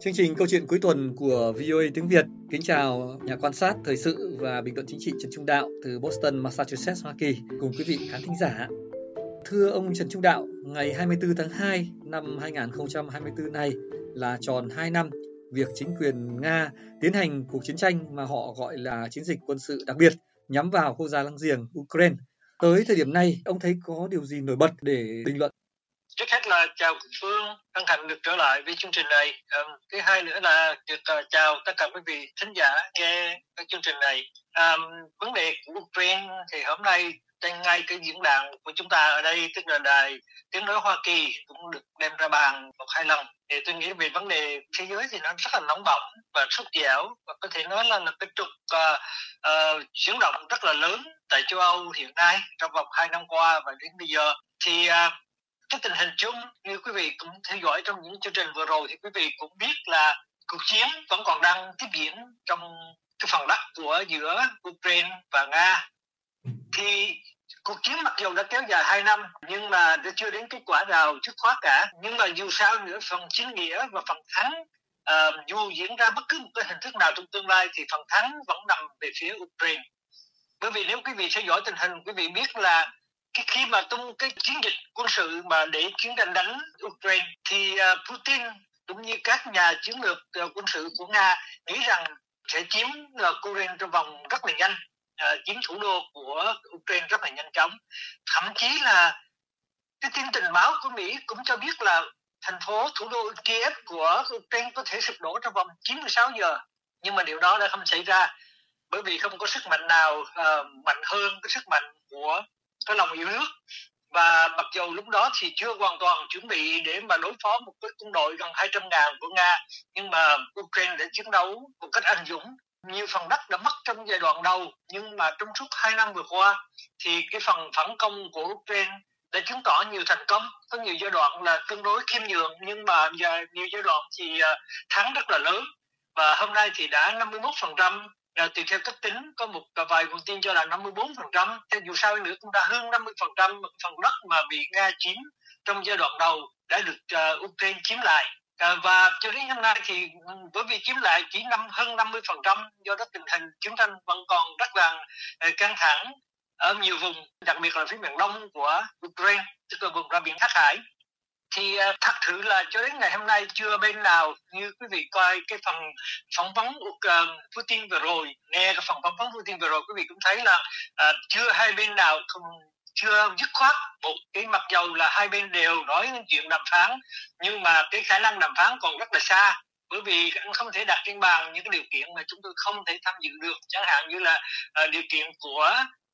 Chương trình Câu chuyện cuối tuần của VOA tiếng Việt kính chào nhà quan sát thời sự và bình luận chính trị Trần Trung Đạo từ Boston, Massachusetts, Hoa Kỳ cùng quý vị khán thính giả. Thưa ông Trần Trung Đạo, ngày 24 tháng 2 năm 2024 này là tròn 2 năm việc chính quyền Nga tiến hành cuộc chiến tranh mà họ gọi là chiến dịch quân sự đặc biệt nhắm vào quốc gia láng giềng Ukraine. Tới thời điểm này, ông thấy có điều gì nổi bật để bình luận? Trước hết là chào Phương, hân hạnh được trở lại với chương trình này. Thứ hai nữa là được chào tất cả quý vị thính giả nghe cái chương trình này. Vấn đề của Ukraine thì hôm nay trên ngay cái diễn đàn của chúng ta ở đây, tức là đài tiếng nói Hoa Kỳ cũng được đem ra bàn một hai lần. Thì tôi nghĩ về vấn đề thế giới thì nó rất là nóng bỏng và sốt dẻo, và có thể nói là cái trục chuyển động rất là lớn tại châu Âu hiện nay trong vòng 2 năm qua và đến bây giờ. Thì cái tình hình chung như quý vị cũng theo dõi trong những chương trình vừa rồi thì quý vị cũng biết là cuộc chiến vẫn còn đang tiếp diễn trong cái phần đất của giữa Ukraine và Nga. Thì cuộc chiến mặc dù đã kéo dài 2 năm nhưng mà đã chưa đến kết quả nào dứt khoát cả. Nhưng mà dù sao nữa, phần chính nghĩa và phần thắng dù diễn ra bất cứ một cái hình thức nào trong tương lai thì phần thắng vẫn nằm về phía Ukraine. Bởi vì nếu quý vị theo dõi tình hình, quý vị biết là khi mà tung cái chiến dịch quân sự mà để chiến tranh đánh Ukraine thì Putin cũng như các nhà chiến lược quân sự của Nga nghĩ rằng sẽ chiếm Ukraine trong vòng rất là nhanh, chiếm thủ đô của Ukraine rất là nhanh chóng. Thậm chí là cái tin tình báo của Mỹ cũng cho biết là thành phố thủ đô Kiev của Ukraine có thể sụp đổ trong vòng 96 giờ. Nhưng mà điều đó đã không xảy ra, bởi vì không có sức mạnh nào mạnh hơn cái sức mạnh của cái lòng yêu nước. Và mặc dù lúc đó thì chưa hoàn toàn chuẩn bị để mà đối phó một cái quân đội gần 200.000 của Nga, nhưng mà Ukraine đã chiến đấu một cách anh dũng. Nhiều phần đất đã mất trong giai đoạn đầu, nhưng mà trong suốt 2 năm vừa qua thì cái phần phản công của Ukraine đã chứng tỏ nhiều thành công. Có nhiều giai đoạn là tương đối khiêm nhường, nhưng mà nhiều giai đoạn thì thắng rất là lớn. Và hôm nay thì đã 51%. Tùy theo cách tính, có một vài nguồn tin cho là 54%. Theo dù sao nữa cũng đã hơn 50% phần đất mà bị Nga chiếm trong giai đoạn đầu đã được Ukraine chiếm lại. Và cho đến hôm nay thì bởi vì chiếm lại chỉ hơn 50%, do đó tình hình chiến tranh vẫn còn rất là căng thẳng ở nhiều vùng, đặc biệt là phía miền đông của Ukraine, tức là vùng ra biển Hắc Hải. Thì thật sự là cho đến ngày hôm nay chưa bên nào, như quý vị coi cái phần phỏng vấn Putin vừa rồi, nghe cái phần phỏng vấn Putin vừa rồi, quý vị cũng thấy là chưa hai bên nào chưa dứt khoát một cái, mặc dầu là hai bên đều nói đến chuyện đàm phán, nhưng mà cái khả năng đàm phán còn rất là xa, bởi vì không thể đặt trên bàn những cái điều kiện mà chúng tôi không thể tham dự được, chẳng hạn như là điều kiện của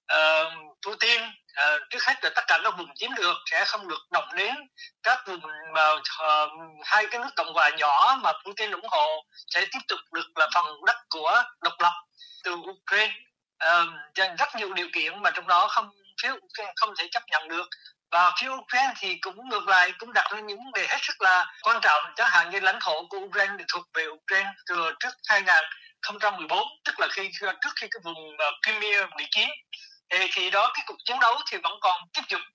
Putin. Trước hết là tất cả các vùng chiếm được sẽ không được động đến, các vùng mà hai cái nước cộng hòa nhỏ mà Putin ủng hộ sẽ tiếp tục được là phần đất của độc lập từ Ukraine. Rất nhiều điều kiện mà trong đó phía Ukraine không thể chấp nhận được. Và phía Ukraine thì cũng ngược lại, cũng đặt ra những vấn đề hết sức là quan trọng, chẳng hạn như lãnh thổ của Ukraine thì thuộc về Ukraine từ trước 2014, tức là trước khi cái vùng Crimea bị chiếm. Thì đó, cái cuộc chiến đấu thì vẫn còn tiếp tục.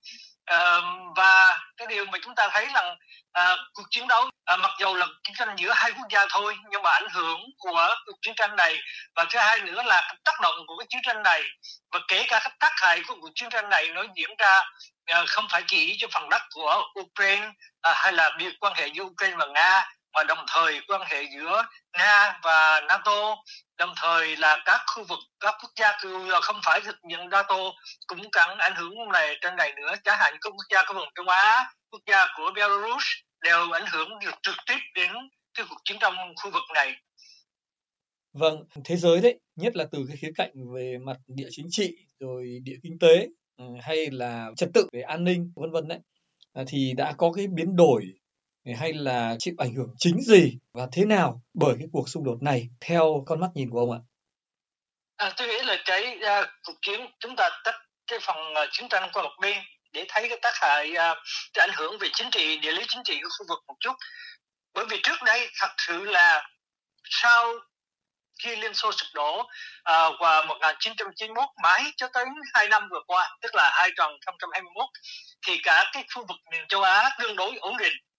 Và cái điều mà chúng ta thấy là cuộc chiến đấu mặc dù là chiến tranh giữa hai quốc gia thôi, nhưng mà ảnh hưởng của cuộc chiến tranh này, và thứ hai nữa là tác động của cái chiến tranh này, và kể cả các tác hại của cuộc chiến tranh này nó diễn ra không phải chỉ cho phần đất của Ukraine hay là việc quan hệ giữa Ukraine và Nga, mà đồng thời quan hệ giữa Nga và NATO, đồng thời là các khu vực, các quốc gia không phải thực hiện NATO cũng cần ảnh hưởng này trên này nữa, chẳng hạn các quốc gia của vùng Đông Á, quốc gia của Belarus đều ảnh hưởng trực tiếp đến cái cuộc chiến trong khu vực này. Vâng, thế giới đấy, nhất là từ cái khía cạnh về mặt địa chính trị, rồi địa kinh tế, hay là trật tự về an ninh, vân vân đấy, thì đã có cái biến đổi hay là chịu ảnh hưởng chính gì và thế nào bởi cái cuộc xung đột này theo con mắt nhìn của ông ạ? Tôi nghĩ là cái cuộc chiến, chúng ta tách cái phần chiến tranh qua một bên để thấy cái tác hại, cái ảnh hưởng về chính trị, địa lý chính trị của khu vực một chút. Bởi vì trước đây thật sự là sau khi Liên Xô sụp đổ vào 1991 mãi cho tới 2 năm vừa qua, tức là 2021, thì cả cái khu vực miền châu Á tương đối ổn định.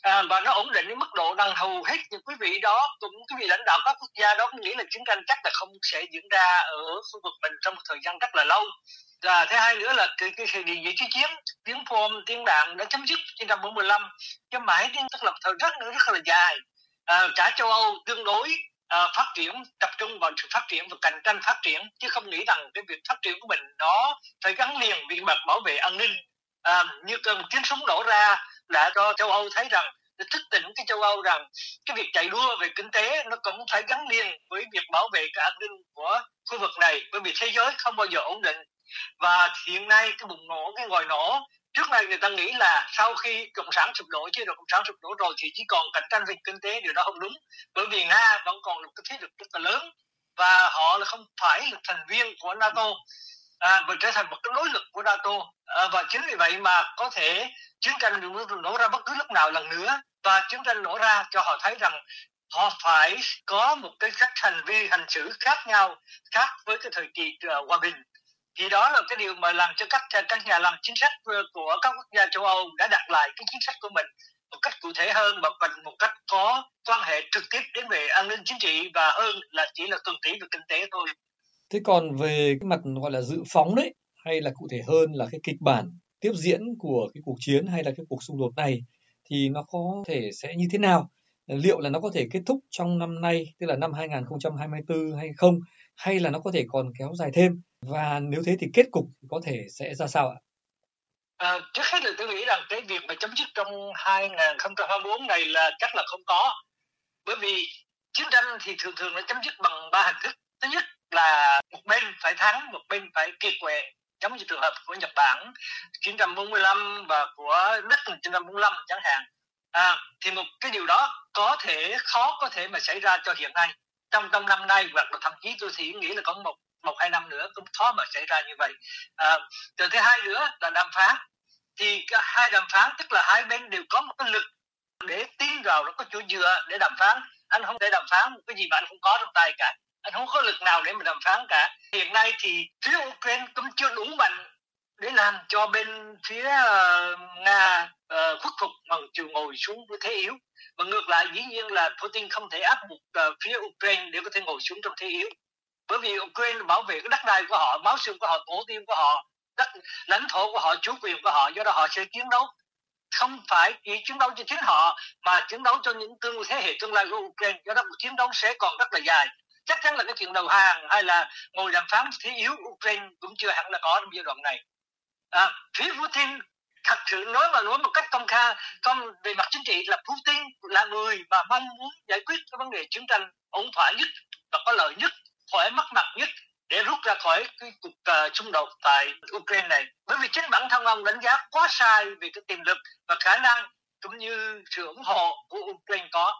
và nó ổn định đến mức độ rằng hầu hết những quý vị lãnh đạo các quốc gia đó cũng nghĩ là chiến tranh chắc là không sẽ diễn ra ở khu vực mình trong một thời gian rất là lâu. Và thứ hai nữa là cái thời điểm gì chiến tiếng phom tiếng đạn đã chấm dứt 1945, chứ mãi đến tức là thời rất là dài. Cả châu Âu tương đối phát triển, tập trung vào sự phát triển và cạnh tranh phát triển, chứ không nghĩ rằng cái việc phát triển của mình nó phải gắn liền với mặt bảo vệ an ninh. Như cơn tiếng súng nổ ra đã cho châu Âu thấy rằng, để thức tỉnh cái châu Âu rằng cái việc chạy đua về kinh tế nó cũng phải gắn liền với việc bảo vệ cái an ninh của khu vực này, bởi vì thế giới không bao giờ ổn định. Và hiện nay cái bùng nổ, cái ngòi nổ, trước này người ta nghĩ là sau khi cộng sản sụp đổ, chế độ cộng sản sụp đổ rồi thì chỉ còn cạnh tranh về kinh tế, điều đó không đúng, bởi vì Nga vẫn còn là một cái thế lực rất là lớn và họ là không phải là thành viên của NATO và trở thành một cái đối lực của NATO, và chính vì vậy mà có thể chiến tranh nổ ra bất cứ lúc nào lần nữa, và chiến tranh nổ ra cho họ thấy rằng họ phải có một cái cách hành xử khác nhau, khác với cái thời kỳ hòa bình. Thì đó là cái điều mà làm cho các nhà làm chính sách của các quốc gia châu Âu đã đặt lại cái chính sách của mình một cách cụ thể hơn và một cách có quan hệ trực tiếp đến về an ninh chính trị và hơn là chỉ là tuần tỷ về kinh tế thôi. Thế còn về cái mặt gọi là dự phóng đấy, hay là cụ thể hơn là cái kịch bản tiếp diễn của cái cuộc chiến hay là cái cuộc xung đột này, thì nó có thể sẽ như thế nào? Liệu là nó có thể kết thúc trong năm nay, tức là năm 2024 hay không? Hay là nó có thể còn kéo dài thêm? Và nếu thế thì kết cục có thể sẽ ra sao ạ? Trước hết là tôi nghĩ rằng cái việc mà chấm dứt trong 2024 này là chắc là không có. Bởi vì chiến tranh thì thường nó chấm dứt bằng 3 hình thức. Thứ nhất là một bên phải thắng, một bên phải kiệt quệ, giống như trường hợp của Nhật Bản 1945 và của Đức 1945 chẳng hạn. Thì một cái điều đó khó có thể mà xảy ra cho hiện nay, trong năm nay, hoặc là thậm chí tôi thì nghĩ là có một hai năm nữa cũng khó mà xảy ra như vậy. Rồi thứ hai nữa là đàm phán. Thì hai đàm phán tức là hai bên đều có một cái lực để tin vào, nó có chỗ dựa để đàm phán. Anh không thể đàm phán cái gì mà anh không có trong tay cả, anh không có lực nào để mà đàm phán cả. Hiện nay thì phía Ukraine cũng chưa đủ mạnh để làm cho bên phía Nga khuất phục mà chịu ngồi xuống với thế yếu. Và ngược lại dĩ nhiên là Putin không thể áp buộc phía Ukraine để có thể ngồi xuống trong thế yếu, bởi vì Ukraine bảo vệ cái đất đai của họ, máu xương của họ, tổ tiên của họ, đất lãnh thổ của họ, chủ quyền của họ, do đó họ sẽ chiến đấu không phải chỉ chiến đấu cho chính họ mà chiến đấu cho những thế hệ tương lai của Ukraine. Do đó cuộc chiến đấu sẽ còn rất là dài. Chắc chắn là cái chuyện đầu hàng hay là ngồi đàm phán thế yếu Ukraine cũng chưa hẳn là có trong giai đoạn này. Phía Putin thật sự nói một cách công khai về mặt chính trị là Putin là người mà mong muốn giải quyết cái vấn đề chiến tranh ổn thỏa nhất và có lợi nhất, khỏi mất mặt nhất, để rút ra khỏi cái cuộc xung đột tại Ukraine này. Bởi vì chính bản thân ông đánh giá quá sai về cái tiềm lực và khả năng cũng như sự ủng hộ của Ukraine có.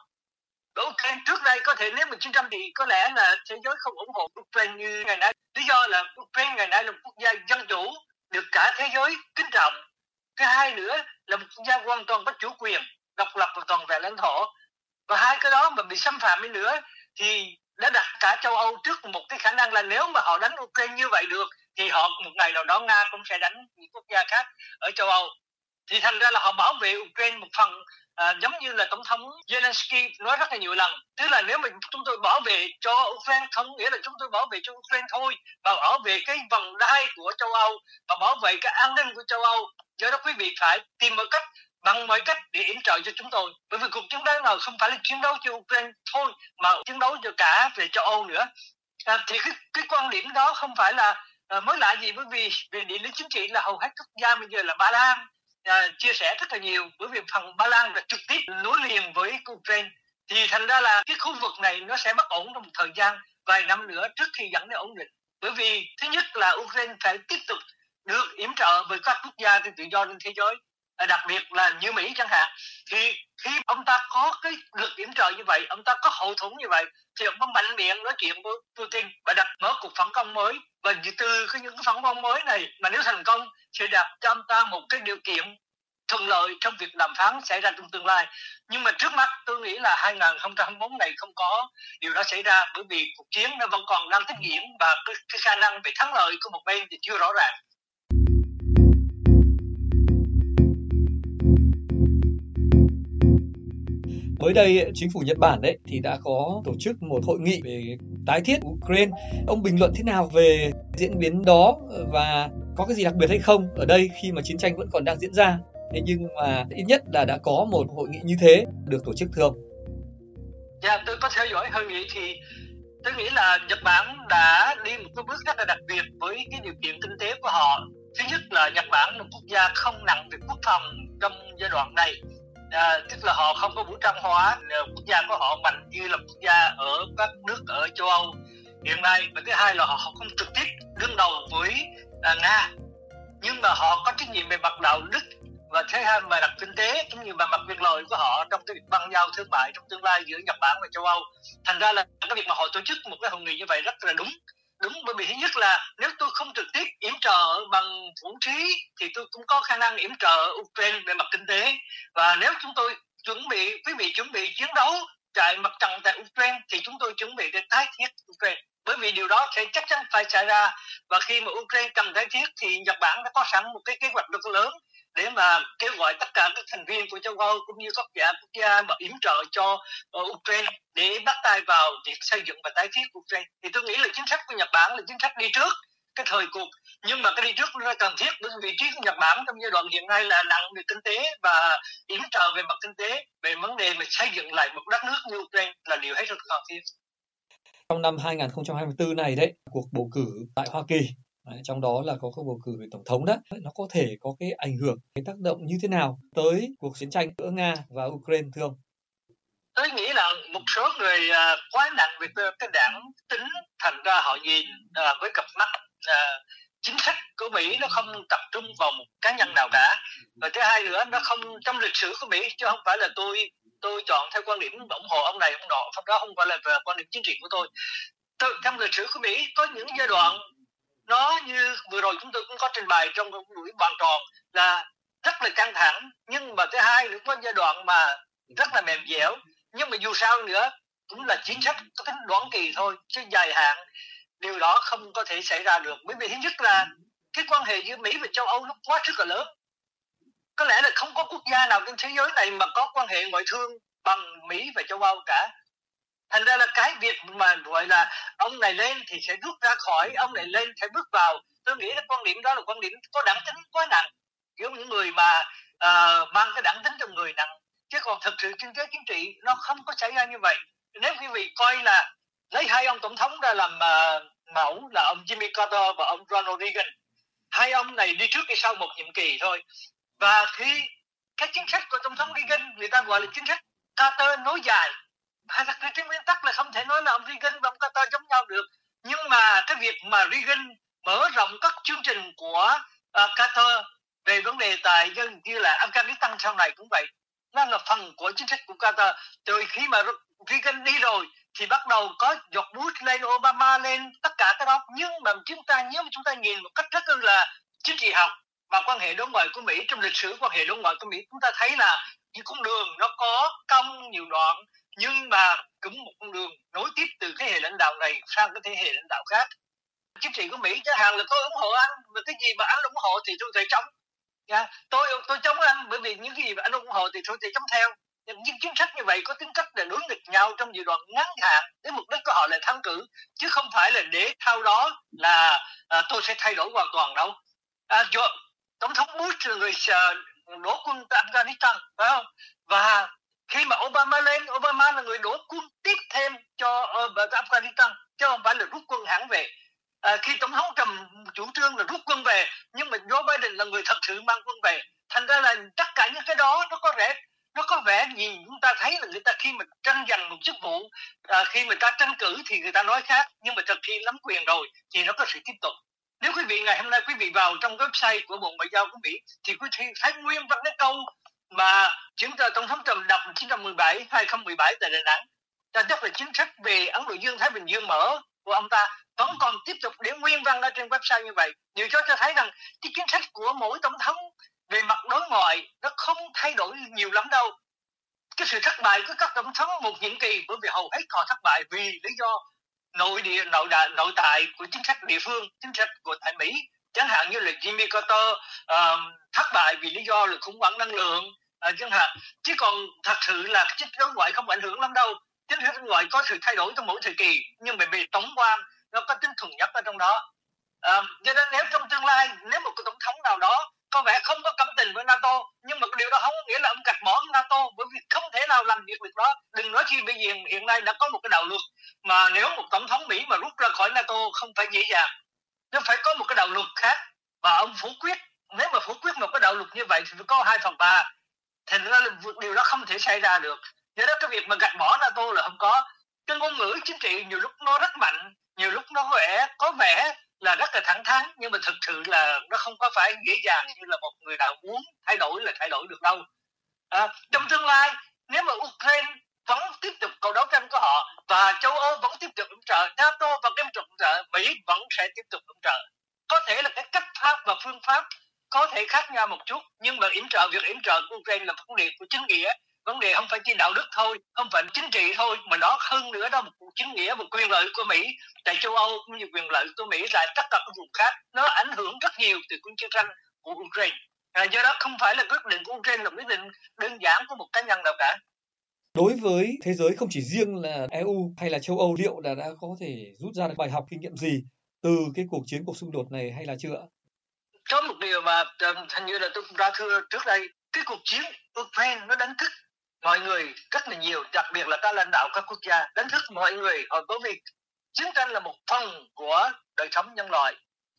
Ở Ukraine trước đây có thể nếu mà chiến tranh thì có lẽ là thế giới không ủng hộ Ukraine như ngày nay. Lý do là Ukraine ngày nay là một quốc gia dân chủ được cả thế giới kính trọng. Thứ hai nữa là một quốc gia hoàn toàn có chủ quyền, độc lập và toàn vẹn lãnh thổ. Và hai cái đó mà bị xâm phạm đi nữa thì đã đặt cả châu Âu trước một cái khả năng là nếu mà họ đánh Ukraine như vậy được thì họ một ngày nào đó Nga cũng sẽ đánh những quốc gia khác ở châu Âu. Thì thành ra là họ bảo vệ Ukraine một phần giống như là tổng thống Zelensky nói rất là nhiều lần, tức là nếu mà chúng tôi bảo vệ cho Ukraine không nghĩa là chúng tôi bảo vệ cho Ukraine thôi, mà bảo vệ cái vòng đai của châu Âu và bảo vệ cái an ninh của châu Âu. Do đó quý vị phải tìm một cách bằng mọi cách để yểm trợ cho chúng tôi, bởi vì cuộc chiến đấu nào không phải là chiến đấu cho Ukraine thôi mà chiến đấu cho cả về châu Âu nữa. Thì cái quan điểm đó không phải là mới lạ gì, bởi vì về địa lý chính trị là hầu hết các quốc gia bây giờ là Ba Lan chia sẻ rất là nhiều, bởi vì phần Ba Lan là trực tiếp nối liền với Ukraine. Thì thành ra là cái khu vực này nó sẽ bất ổn trong một thời gian vài năm nữa trước khi dẫn đến ổn định, bởi vì thứ nhất là Ukraine phải tiếp tục được yểm trợ với các quốc gia tự do trên thế giới, đặc biệt là như Mỹ chẳng hạn. Thì khi ông ta có cái lực yểm trợ như vậy, ông ta có hậu thuẫn như vậy, thì ông ta mạnh miệng nói chuyện với Putin và đặt mở cuộc phản công mới. Và từ những cái phản công mới này mà nếu thành công sẽ đặt cho ông ta một cái điều kiện thuận lợi trong việc đàm phán xảy ra trong tương lai. Nhưng mà trước mắt tôi nghĩ là 2024 này không có điều đó xảy ra, bởi vì cuộc chiến nó vẫn còn đang tiếp diễn và cái khả năng về thắng lợi của một bên thì chưa rõ ràng. Mới đây, chính phủ Nhật Bản đấy thì đã có tổ chức một hội nghị về tái thiết Ukraine. Ông bình luận thế nào về diễn biến đó và có cái gì đặc biệt hay không ở đây khi mà chiến tranh vẫn còn đang diễn ra? Thế nhưng mà ít nhất là đã có một hội nghị như thế được tổ chức, thưa ông. Dạ, tôi có theo dõi hội nghị thì tôi nghĩ là Nhật Bản đã đi một cái bước rất là đặc biệt với cái điều kiện kinh tế của họ. Thứ nhất là Nhật Bản là một quốc gia không nặng về quốc phòng trong giai đoạn này. Tức là họ không có vũ trang hóa, quốc gia của họ mạnh như là quốc gia ở các nước ở châu Âu hiện nay. Và thứ hai là họ không trực tiếp đương đầu với Nga, nhưng mà họ có trách nhiệm về mặt đạo đức và thứ hai về mặt kinh tế cũng như về mặt quyền lợi của họ trong cái việc băng giao thương mại trong tương lai giữa Nhật Bản và châu Âu. Thành ra là cái việc mà họ tổ chức một cái hội nghị như vậy rất là đúng bởi vì thứ nhất là nếu tôi không trực tiếp yểm trợ bằng vũ khí thì tôi cũng có khả năng yểm trợ Ukraine về mặt kinh tế, và nếu chúng tôi quý vị chuẩn bị chiến đấu tại mặt trận tại Ukraine thì chúng tôi chuẩn bị để tái thiết Ukraine, bởi vì điều đó sẽ chắc chắn phải xảy ra. Và khi mà Ukraine cần tái thiết thì Nhật Bản đã có sẵn một cái kế hoạch rất lớn để mà kêu gọi tất cả các thành viên của châu Âu cũng như các quốc gia mà yểm trợ cho Ukraine để bắt tay vào việc xây dựng và tái thiết Ukraine. Thì tôi nghĩ là chính sách của Nhật Bản là chính sách đi trước cái thời cuộc, nhưng mà cái đi trước nó cần thiết bởi vì vị trí của Nhật Bản trong giai đoạn hiện nay là nặng về kinh tế và yểm trợ về mặt kinh tế, về vấn đề mà xây dựng lại một đất nước như Ukraine là điều hết sức cần thiết. Trong năm 2024 này đấy, cuộc bầu cử tại Hoa Kỳ, trong đó là có cuộc bầu cử về tổng thống đó, nó có thể có cái ảnh hưởng, cái tác động như thế nào tới cuộc chiến tranh giữa Nga và Ukraine, thưa ông? Tôi nghĩ là một số người quá nặng về cái đảng tính, thành ra họ nhìn với cặp mắt chính sách của Mỹ nó không tập trung vào một cá nhân nào cả. Và thứ hai nữa, nó không trong lịch sử của Mỹ, chứ không phải là tôi chọn theo quan điểm ủng hộ ông này ông nọ, đó không phải là về quan điểm chính trị của tôi. Trong lịch sử của Mỹ có những giai đoạn nó như vừa rồi chúng tôi cũng có trình bày trong buổi bàn tròn là rất là căng thẳng, nhưng mà thứ hai nữa có giai đoạn mà rất là mềm dẻo. Nhưng mà dù sao nữa cũng là chính sách có tính đoạn kỳ thôi, chứ dài hạn điều đó không có thể xảy ra được, bởi vì thứ nhất là cái quan hệ giữa Mỹ và châu Âu nó quá sức là lớn. Có lẽ là không có quốc gia nào trên thế giới này mà có quan hệ ngoại thương bằng Mỹ và châu Âu cả. Thành ra là cái việc mà gọi là ông này lên thì sẽ rút ra khỏi, ông này lên sẽ bước vào, tôi nghĩ là quan điểm đó là quan điểm có đẳng tính quá nặng, kiểu những người mà mang cái đẳng tính trong người nặng. Chứ còn thực sự kinh tế chính trị nó không có xảy ra như vậy. Nếu quý vị coi là lấy hai ông tổng thống ra làm mẫu là ông Jimmy Carter và ông Ronald Reagan, hai ông này đi trước đi sau một nhiệm kỳ thôi. Và khi cái chính sách của tổng thống Reagan người ta gọi là chính sách Carter nối dài, hay là trên nguyên tắc là không thể nói là ông Reagan và ông Carter giống nhau được. Nhưng mà cái việc mà Reagan mở rộng các chương trình của Carter về vấn đề tại dân như là Afghanistan sau này cũng vậy, nó là phần của chính sách của Carter. Từ khi mà Reagan đi rồi thì bắt đầu có George Bush lên, Obama lên, tất cả cái đó. Nhưng mà nếu mà chúng ta nhìn một cách rất là chính trị học và quan hệ đối ngoại của Mỹ, trong lịch sử quan hệ đối ngoại của Mỹ, chúng ta thấy là những con đường nó có cong nhiều đoạn, nhưng mà cũng một con đường nối tiếp từ thế hệ lãnh đạo này sang cái thế hệ lãnh đạo khác. Chính trị của Mỹ chẳng hạn là tôi ủng hộ anh, và cái gì mà anh ủng hộ thì tôi sẽ chống. Tôi chống anh bởi vì những gì mà anh ủng hộ thì tôi sẽ chống theo. Nhưng chính sách như vậy có tính cách là đối nghịch nhau trong giai đoạn ngắn hạn để mục đích của họ là thắng cử, chứ không phải là để sau đó là tôi sẽ thay đổi hoàn toàn đâu. Tổng thống Bush là người đổ quân tại Afghanistan, phải không? Và khi mà Obama lên, Obama là người đổ quân tiếp thêm cho Afghanistan, chứ không phải là rút quân hẳn về. Khi tổng thống Trump chủ trương là rút quân về, nhưng mà Joe Biden là người thật sự mang quân về. Thành ra là tất cả những cái đó nó có vẻ nhìn chúng ta thấy là người ta khi mà tranh giành một chức vụ, khi người ta tranh cử thì người ta nói khác, nhưng mà thật khi nắm quyền rồi thì nó có sự tiếp tục. Nếu quý vị ngày hôm nay quý vị vào trong website của Bộ Ngoại giao của Mỹ thì quý vị thấy nguyên văn cái câu mà tổng thống Trump đọc 2017 tại Đà Nẵng, tức là chính sách về Ấn Độ Dương, Thái Bình Dương mở của ông ta vẫn còn tiếp tục để nguyên văn ở trên website như vậy. Điều đó cho thấy rằng cái chính sách của mỗi tổng thống về mặt đối ngoại nó không thay đổi nhiều lắm đâu. Cái sự thất bại của các tổng thống một nhiệm kỳ bởi vì hầu hết họ thất bại vì lý do nội tại của chính sách địa phương, chính sách của tại Mỹ, chẳng hạn như là Jimmy Carter thất bại vì lý do là khủng hoảng năng lượng, chẳng hạn. Chứ còn thật sự là chính sách đối ngoại không ảnh hưởng lắm đâu. Chính sách đối ngoại có sự thay đổi trong mỗi thời kỳ, nhưng mà về tổng quan nó có tính thuần nhất ở trong đó. Cho nên nếu trong tương lai, nếu một cái tổng thống nào đó có vẻ không có cảm tình với NATO, nhưng mà điều đó không có nghĩa là ông gạch bỏ NATO, bởi vì không thể nào làm việc đó. Đừng nói chi bây giờ hiện nay đã có một cái đạo luật mà nếu một tổng thống Mỹ mà rút ra khỏi NATO không phải dễ dàng, nó phải có một cái đạo luật khác và ông phủ quyết. Nếu mà phủ quyết một cái đạo luật như vậy thì phải có 2/3, thành ra điều đó không thể xảy ra được. Do đó cái việc mà gạch bỏ NATO là không có. Cái ngôn ngữ chính trị nhiều lúc nó rất mạnh, nhiều lúc nó có vẻ là rất là thẳng thắn, nhưng mà thực sự là nó không có phải dễ dàng như là một người nào muốn thay đổi là thay đổi được đâu. Trong tương lai, nếu mà Ukraine vẫn tiếp tục cuộc đấu tranh của họ và châu Âu vẫn tiếp tục ủng trợ, NATO vẫn tiếp tục ủng trợ, Mỹ vẫn sẽ tiếp tục ủng trợ. Có thể là cái cách pháp và phương pháp có thể khác nhau một chút, nhưng mà việc yểm trợ của Ukraine là vấn đề của chính nghĩa. Vấn đề không phải chỉ đạo đức thôi, không phải chính trị thôi, mà đó hơn nữa đó một cuộc chính nghĩa, một quyền lợi của Mỹ tại châu Âu cũng như quyền lợi của Mỹ tại tất cả các vùng khác. Nó ảnh hưởng rất nhiều từ cuộc chiến tranh của Ukraine. Do đó không phải là quyết định của Ukraine là quyết định đơn giản của một cá nhân nào cả. Đối với thế giới, không chỉ riêng là EU hay là châu Âu, liệu là đã có thể rút ra được bài học kinh nghiệm gì từ cái cuộc xung đột này hay là chưa? Có một điều mà hình như là tôi cũng đã thưa trước đây, cái cuộc chiến Ukraine nó đánh thức mọi người rất là nhiều, đặc biệt là các lãnh đạo các quốc gia, đánh thức mọi người bởi vì chiến tranh là một phần của đời sống nhân loại.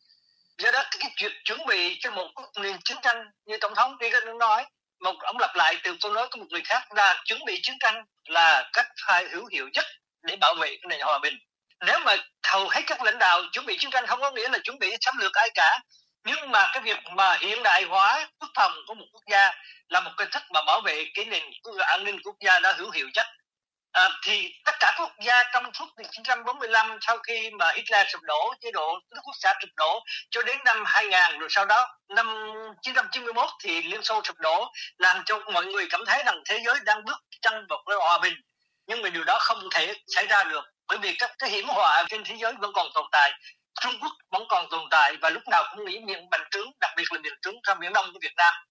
Do đó cái chuyện chuẩn bị cho một nền chiến tranh như tổng thống Reagan nói, ông lặp lại từ câu nói của một người khác là chuẩn bị chiến tranh là cách phải hữu hiệu nhất để bảo vệ cái nền hòa bình. Nếu mà hầu hết các lãnh đạo chuẩn bị chiến tranh không có nghĩa là chuẩn bị xâm lược ai cả, nhưng mà cái việc mà hiện đại hóa quốc phòng của một quốc gia là một cái thức mà bảo vệ cái nền an ninh quốc gia đã hữu hiệu nhất. Thì tất cả các quốc gia trong suốt 1945, sau khi mà Hitler sụp đổ, chế độ nước quốc xã sụp đổ cho đến năm 2000, rồi sau đó năm 1991 thì Liên Xô sụp đổ, làm cho mọi người cảm thấy rằng thế giới đang bước chân vào cái hòa bình. Nhưng mà điều đó không thể xảy ra được, bởi vì các cái hiểm họa trên thế giới vẫn còn tồn tại. Trung Quốc vẫn còn tồn tại và lúc nào cũng nghĩ miền bành trướng, đặc biệt là miền trướng trong miền Đông của Việt Nam.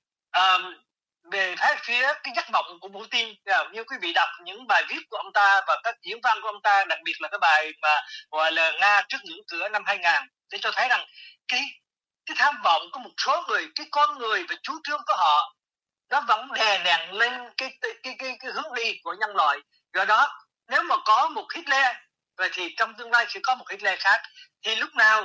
Về phía cái giấc mộng của Putin, như quý vị đọc những bài viết của ông ta và các diễn văn của ông ta, đặc biệt là cái bài mà gọi là Nga trước ngưỡng cửa năm 2000, để cho thấy rằng cái tham vọng của một số người, cái con người và chủ trương của họ nó vẫn đè nặng lên cái hướng đi của nhân loại. Do đó nếu mà có một Hitler rồi thì trong tương lai sẽ có một Hitler khác, thì lúc nào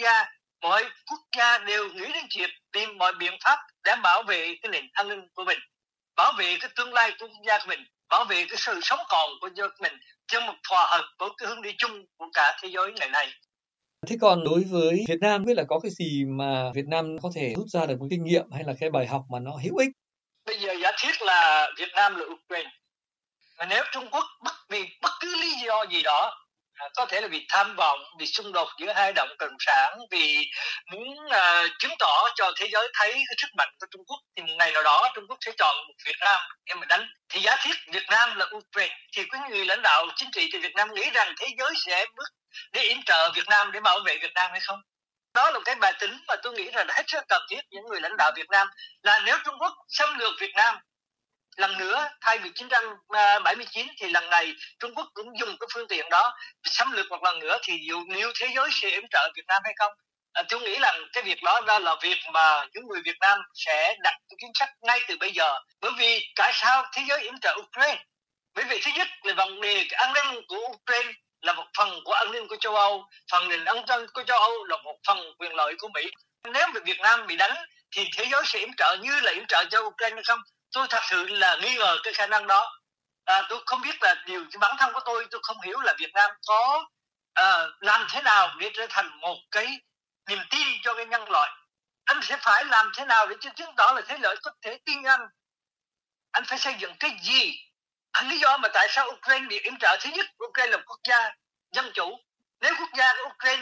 mọi quốc gia đều nghĩ đến chuyện tìm mọi biện pháp để bảo vệ cái nền an ninh của mình, bảo vệ cái tương lai của quốc gia của mình, bảo vệ cái sự sống còn của dân mình, cho một hòa hợp với cái hướng đi chung của cả thế giới ngày nay. Thế còn đối với Việt Nam, biết là có cái gì mà Việt Nam có thể rút ra được một kinh nghiệm hay là cái bài học mà nó hữu ích? Bây giờ giả thiết là Việt Nam là Ukraine, mà nếu Trung Quốc vì bất cứ lý do gì đó, có thể là vì tham vọng, vì xung đột giữa hai đảng cộng sản, vì muốn chứng tỏ cho thế giới thấy cái sức mạnh của Trung Quốc, thì một ngày nào đó Trung Quốc sẽ chọn một Việt Nam để mà đánh. Thì giả thiết Việt Nam là Ukraine, thì có người lãnh đạo chính trị từ Việt Nam nghĩ rằng thế giới sẽ bước để yểm trợ Việt Nam để bảo vệ Việt Nam hay không? Đó là cái bài tính mà tôi nghĩ là hết sức cần thiết những người lãnh đạo Việt Nam, là nếu Trung Quốc xâm lược Việt Nam lần nữa thay vì 1979 thì lần này Trung Quốc cũng dùng cái phương tiện đó xâm lược một lần nữa, thì liệu thế giới sẽ yểm trợ Việt Nam hay không? Tôi nghĩ là cái việc đó là việc mà những người Việt Nam sẽ đặt chính sách ngay từ bây giờ. Bởi vì tại sao thế giới yểm trợ Ukraine? Bởi vì thứ nhất là vấn đề an ninh của Ukraine là một phần của an ninh của châu Âu, phần nền an ninh của châu Âu là một phần quyền lợi của Mỹ. Nếu mà Việt Nam bị đánh thì thế giới sẽ yểm trợ như là yểm trợ cho Ukraine hay không? Tôi thật sự là nghi ngờ cái khả năng đó. Tôi không biết là bản thân của tôi không hiểu là Việt Nam có làm thế nào để trở thành một cái niềm tin cho cái nhân loại. Anh sẽ phải làm thế nào để chứng tỏ là thế lợi có thể tin anh. Anh phải xây dựng cái gì? Lý do mà tại sao Ukraine bị yểm trợ, thứ nhất, Ukraine là một quốc gia dân chủ. Nếu quốc gia của Ukraine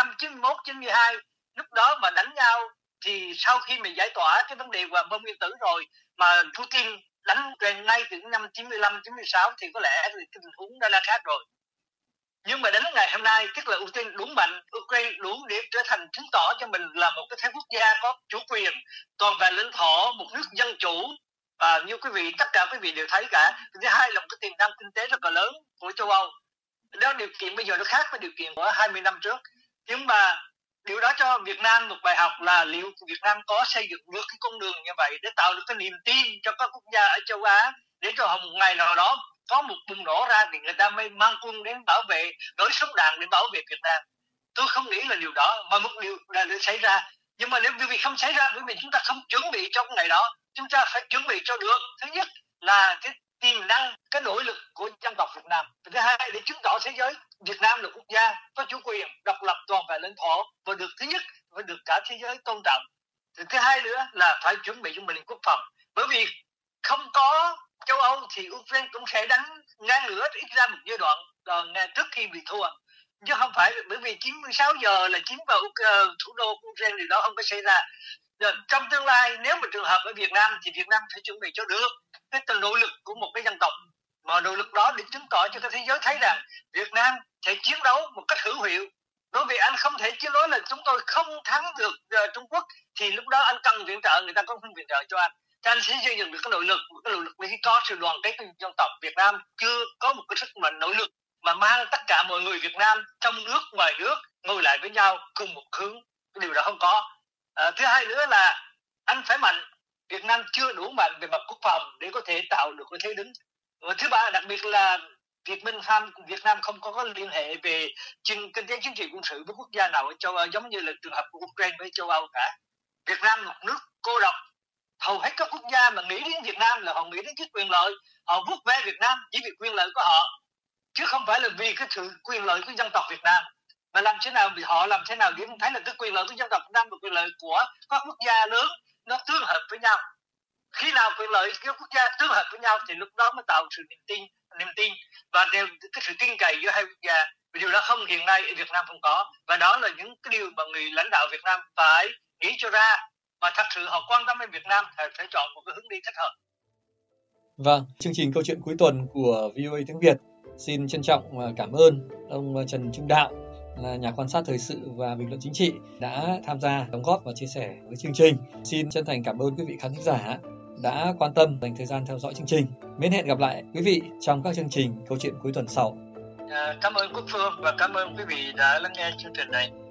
1991-92 lúc đó mà đánh nhau, thì sau khi mình giải tỏa cái vấn đề hòa bom nguyên tử rồi mà Putin đánh Ukraine ngay từ năm 95-96 thì có lẽ cái tình huống đã là khác rồi. Nhưng mà đến ngày hôm nay, tức là Ukraine đủ mạnh, Ukraine đủ để trở thành chứng tỏ cho mình là một cái thế quốc gia có chủ quyền, toàn vẹn lãnh thổ, một nước dân chủ, Và như tất cả quý vị đều thấy cả. Thứ hai là một cái tiềm năng kinh tế rất là lớn của châu Âu. Đó, điều kiện bây giờ nó khác với điều kiện của 20 năm trước. Nhưng mà điều đó cho Việt Nam một bài học là liệu Việt Nam có xây dựng được cái con đường như vậy để tạo được cái niềm tin cho các quốc gia ở châu Á, để cho họ một ngày nào đó có một bùng nổ ra thì người ta mới mang quân đến bảo vệ, đối súng đạn để bảo vệ Việt Nam. Tôi không nghĩ là điều đó, mà một điều là để xảy ra. Nhưng mà nếu vì không xảy ra, bởi vì chúng ta không chuẩn bị cho ngày đó. Chúng ta phải chuẩn bị cho được. Thứ nhất là cái tiềm năng, cái nỗ lực của dân tộc Việt Nam. Thứ hai, để chứng tỏ thế giới Việt Nam là quốc gia có chủ quyền, độc lập, toàn vẹn lãnh thổ, và được thứ nhất phải được cả thế giới tôn trọng. Thứ hai nữa là phải chuẩn bị cho mình quốc phòng, bởi vì không có châu Âu thì Ukraine cũng sẽ đánh ngang lửa ít ra một giai đoạn trước khi bị thua, chứ không phải bởi vì 96 giờ là chiếm vào thủ đô Ukraine, thì đó không có xảy ra. Trong tương lai nếu mà trường hợp ở Việt Nam thì Việt Nam phải chuẩn bị cho được cái nỗ lực của một cái dân tộc, mà nỗ lực đó để chứng tỏ cho cái thế giới thấy rằng Việt Nam sẽ chiến đấu một cách hữu hiệu. Đối với anh không thể chứ nói là chúng tôi không thắng được Trung Quốc, thì lúc đó anh cần viện trợ, người ta không viện trợ cho anh. Cho anh sẽ xây dựng được cái nội lực khi có sự đoàn kết của dân tộc. Việt Nam chưa có một cái sức mạnh nỗ lực mà mang tất cả mọi người Việt Nam trong nước ngoài nước ngồi lại với nhau cùng một hướng, cái điều đó không có. Thứ hai nữa là anh phải mạnh. Việt Nam chưa đủ mạnh về mặt quốc phòng để có thể tạo được cái thế đứng. Và thứ ba, đặc biệt là Việt Nam không có liên hệ về kinh tế chính trị quân sự với quốc gia nào ở châu Âu, giống như là trường hợp của Ukraine với châu Âu cả. Việt Nam một nước cô độc, hầu hết các quốc gia mà nghĩ đến Việt Nam là họ nghĩ đến cái quyền lợi, họ vuốt ve Việt Nam chỉ vì quyền lợi của họ, chứ không phải là vì cái sự quyền lợi của dân tộc Việt Nam. Mà làm thế nào để thấy là cái quyền lợi của dân tộc Việt Nam và quyền lợi của các quốc gia lớn nó tương hợp với nhau. Khi nào quyền lợi của quốc gia tương hợp với nhau thì lúc đó mới tạo sự niềm tin và cái sự tin cậy giữa hai quốc gia. Điều đó không, hiện nay ở Việt Nam không có, và đó là những cái điều mà người lãnh đạo Việt Nam phải nghĩ cho ra, mà thật sự họ quan tâm đến Việt Nam thì phải chọn một cái hướng đi thích hợp. Vâng, chương trình Câu chuyện cuối tuần của VOA tiếng Việt xin trân trọng cảm ơn ông Trần Trung Đạo, là nhà quan sát thời sự và bình luận chính trị, đã tham gia đóng góp và chia sẻ với chương trình. Xin chân thành cảm ơn quý vị khán thính giả đã quan tâm dành thời gian theo dõi chương trình. Mến hẹn gặp lại quý vị trong các chương trình Câu chuyện cuối tuần sau. Cảm ơn Quốc Phương và cảm ơn quý vị đã lắng nghe chương trình này.